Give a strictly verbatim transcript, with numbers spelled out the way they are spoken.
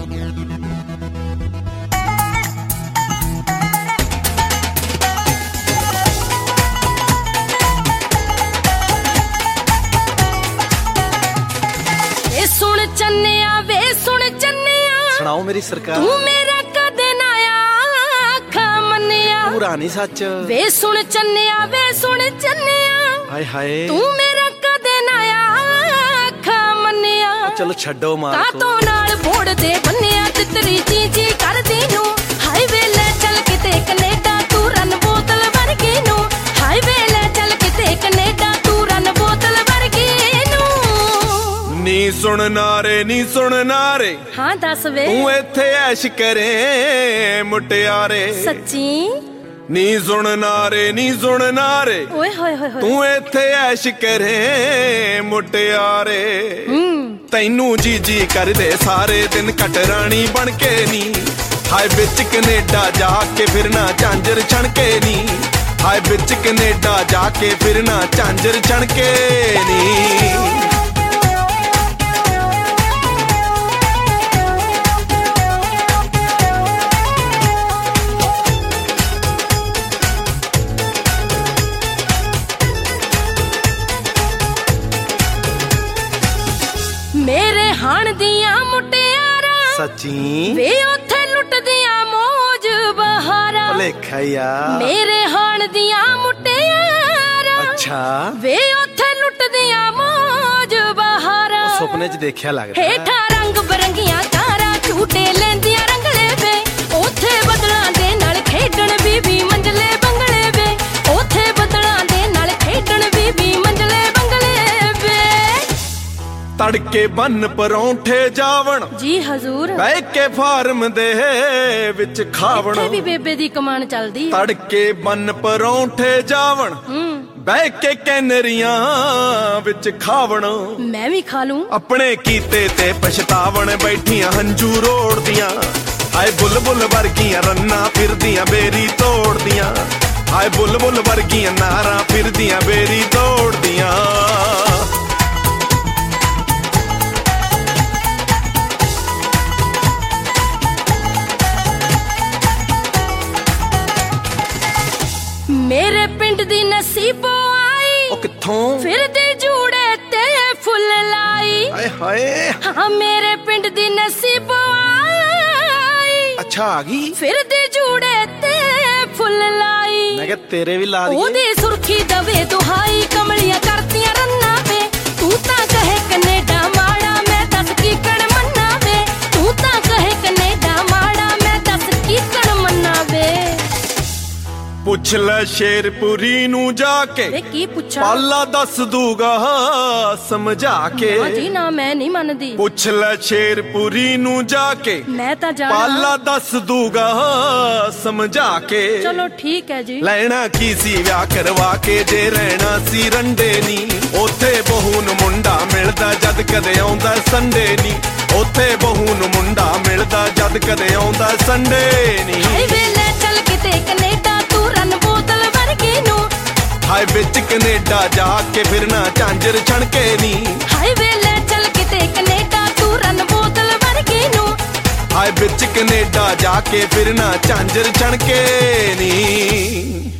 सुन चन्निया वे सुन चन्निया, सुनाओ मेरी सरकार। तू मेरा कदे ना आखा मन्निया, पूरा नहीं सच। वे सुन चन्निया वे सुन चन्निया, हाय हाय तू मेरा कदे ना आखा मन्निया। चलो छड्डो मार को। कातों नाल बोड़ दे बन्निया तितरी जी जी कर दी नू, हाईवे ले चल किते कनेडा तू रन बोतल वर्गी नू, हाईवे ले चल किते कनेडा तू रन बोतल वर्गी नू। नी सुन नारे नी सुन नारे, हाँ दस वे तू इत्थे ऐश करे मुटियारे। सच्ची नी सुन नारे नी सुन नारे, ओए होए होए होए। तू इत्थे ऐश करे मुटियारे। तैनू जी जी कर दे सारे दिन कटरानी बन के नी, हाय बिच कनेडा जाके फिरना झांझर छणके नी, हाय बिच कनेडा जाके फिरना झांझर छणके नी। मेरे हाण दियां मुटियारा, सच्ची वे उथे लुटदियां मौज बहारा। भलेखा यार। मेरे हाण दियां मुटियारा, अच्छा वे उथे लुटदियां मौज बहारा। सुपने च देखिया लगदा। हेठा रंग बरंगियां कारा झूटे लेंदियां रंगले वे, उथे बदलां दे नाल खेडण बीबी मंजले बंगले वे, उथे बदलां दे नाल खेडण बीबी मंजले बंगले वे। तड़के बन परौंठे जावण जी हजूर, बह के फार्म दे विच खावण। इत्थे भी बेबे दी कमान चलदी। तड़के बन परौंठे जावण बह के कैनरियां विच खावण। मैं भी खा लूं। अपने कीते ते पछतावण बैठियां हंजू रोड़दियां, हाय बुलबुल वर्गियां रन्ना फिरदियां बेरी तोड़दियां, हाय बुलबुल वर्गियां नारा फिरदियां बेरी तोड़दियां। मेरे पिंड दी नसीबो आई, ओ किथों फिर दी जूड़े ते फुल लाई। हाय हाय। हाँ मेरे पिंड दी नसीबो आई, अच्छा आ गई। फिर दी जूड़े ते फुल लाई। मैं क्या तेरे भी ला दिए। ओदी सुर्खी दवे दुहाई कमलियां करतियां रन्ना वे, तू तां कहे कनेडा माड़ा मैं दस की कण मन्ना वे, तू तां कहे कनेडा माड़ा मैं दस की कण मन्ना वे। पुछ ले शेरपुरी नू जाके, वे की पुछा? पाला दस दूगा समझा के। ना जी ना मैं नहीं मनदी। पुछ ले शेरपुरी नू जाके, मैं ता जाना। पाला दस दूगा समझा के। चलो ठीक है जी। ਲੈਣਾ ਕੀ ਸੀ ਵਿਆਹ ਕਰਵਾ ਕੇ ਜੇ ਰਹਿਣਾ ਸੀ ਰੰਡੇ ਨੀ, ਉੱਥੇ ਬਹੂ ਨੂੰ ਮੁੰਡਾ ਮਿਲਦਾ ਜਦ ਕਦੇ ਆਉਂਦਾ ਸੰਡੇ ਨੀ, ਉੱਥੇ ਬਹੂ ਨੂੰ ਮੁੰਡਾ ਮਿਲਦਾ ਜਦ ਕਦੇ ਆਉਂਦਾ ਸੰਡੇ ਨੀ। ਹਾਈਵੇ ਲੈ ਚੱਲ ਕਿਤੇ ਕੈਨੇਡਾ ਤੂੰ ਰਨ ਬੋਤਲ ਵਰਗੀ ਨੂੰ, ਹਾਏ ਵਿੱਚ ਕੈਨੇਡਾ ਜਾ ਕੇ ਫਿਰਨਾ ਝਾਂਜਰ ਛਣਕੇ ਨੀ, ਹਾਈਵੇ ਲੈ ਚੱਲ ਕਿਤੇ ਕੈਨੇਡਾ ਤੂੰ ਰਨ ਬੋਤਲ ਵਰਗੀ ਨੂੰ, ਹਾਏ ਵਿੱਚ ਕੈਨੇਡਾ ਜਾ ਕੇ ਫਿਰਨਾ ਝਾਂਜਰ ਛਣਕੇ ਨੀ।